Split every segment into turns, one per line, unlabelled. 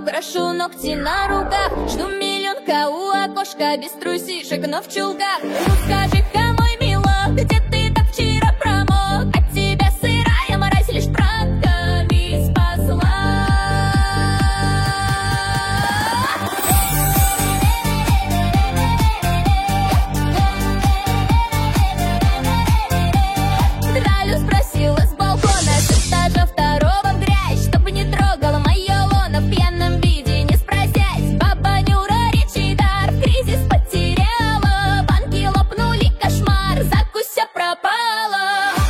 Брошу ногти на руках, жду миллионка у окошка, без трусишек, но в чулках. Ну скажи-ка, мой милок, где ты так вчера промок? От тебя сырая мразь лишь правдами спасла. Тралю спросила с балкона, с этажа второго в грязь, чтобы не трогала моё лоно в пьяном виде, не спросясь. Баба Нюра речи дар в кризис потеряла, банки лопнули, кошмар, закуся пропала.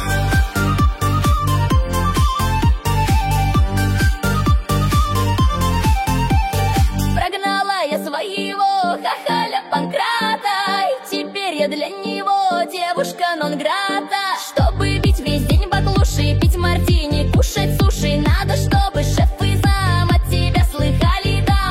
Прогнала я своего хахаля Панкрата, и теперь я для него девушка нон-грата. Чтобы бить весь день баклуши, пить мартини, кушать суши, надо, чтобы шеф и зам от тебя слыхали дам.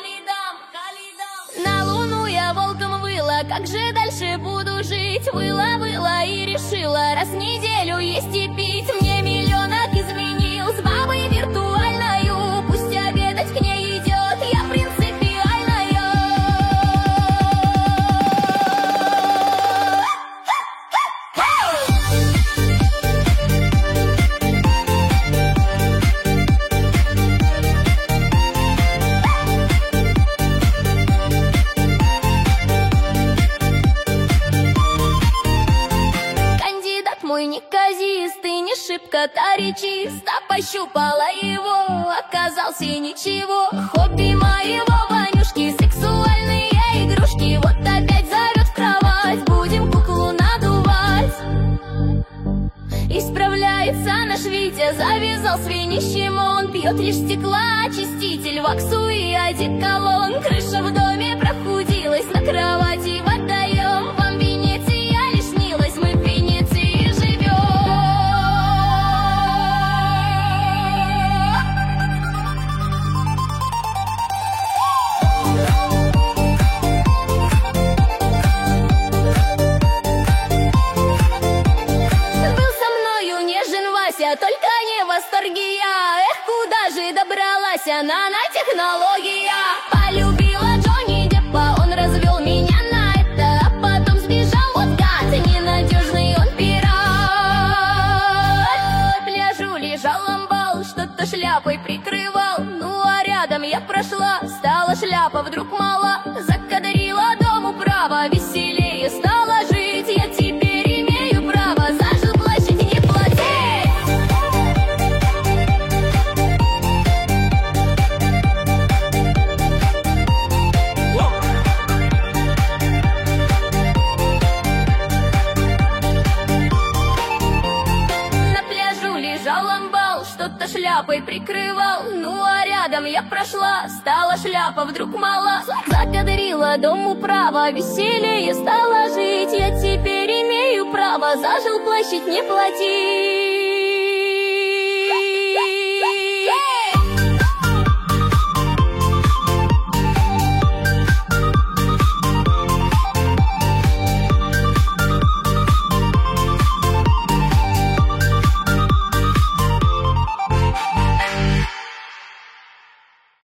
На луну я волком выла, как же дальше буду жить? Выла и решила, раз в неделю есть и пить. Мне миллионок изменил с бабой виртуальною, пусть обедать к ней идет, я принципиальная. Кандидат мой неказист и не шибко таричист, а пощупала его, оказался ничего. Хобби моего Ванюшки — сексуальные игрушки. Вот опять зовет в кровать, будем куклу надувать. Исправляется наш Витя, завязал свинищем он, пьет лишь стеклоочиститель, ваксу и одеколон. Крыша в доме прохудилась, на кровати отдаем. Вам Венеция лишь снилась, мы в Венеции живем. Был со мною нежен Вася, только не в восторге я. Эх, куда же добралась она на технология? Полюбила Джонни Деппа, он развел меня на это, а потом сбежал, вот гад, ненадежный он пират. На пляжу лежал амбал, что-то шляпой прикрывал. Ну а рядом я прошла, стала шляпа вдруг мала. Закадрила дом управа, веселее стала жить. Я теперь имею право за жилплощадь не платить. На пляжу лежал амбал, что-то шляпой прикрывал. Ну а рядом я прошла, стала шляпа вдруг мала. Закадрила дом управа, веселее стала жить. Я теперь имею право за жилплощадь не платить.